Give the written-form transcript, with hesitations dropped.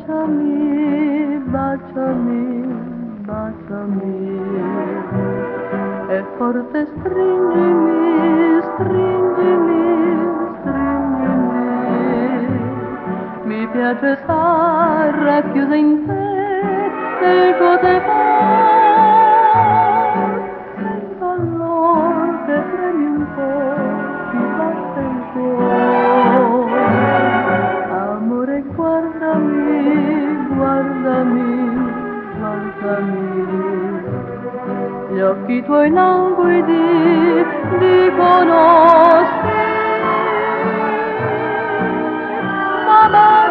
baciami, baciami, baciami. E forte stringimi, stringimi, stringimi. Mi piace star racchiusa in te, che cose fai. Sento allora che tremi un po', ti batte il cuore. Amore, guardami, guardami, guardami. Gli occhi tuoi languidi dicono sì, ma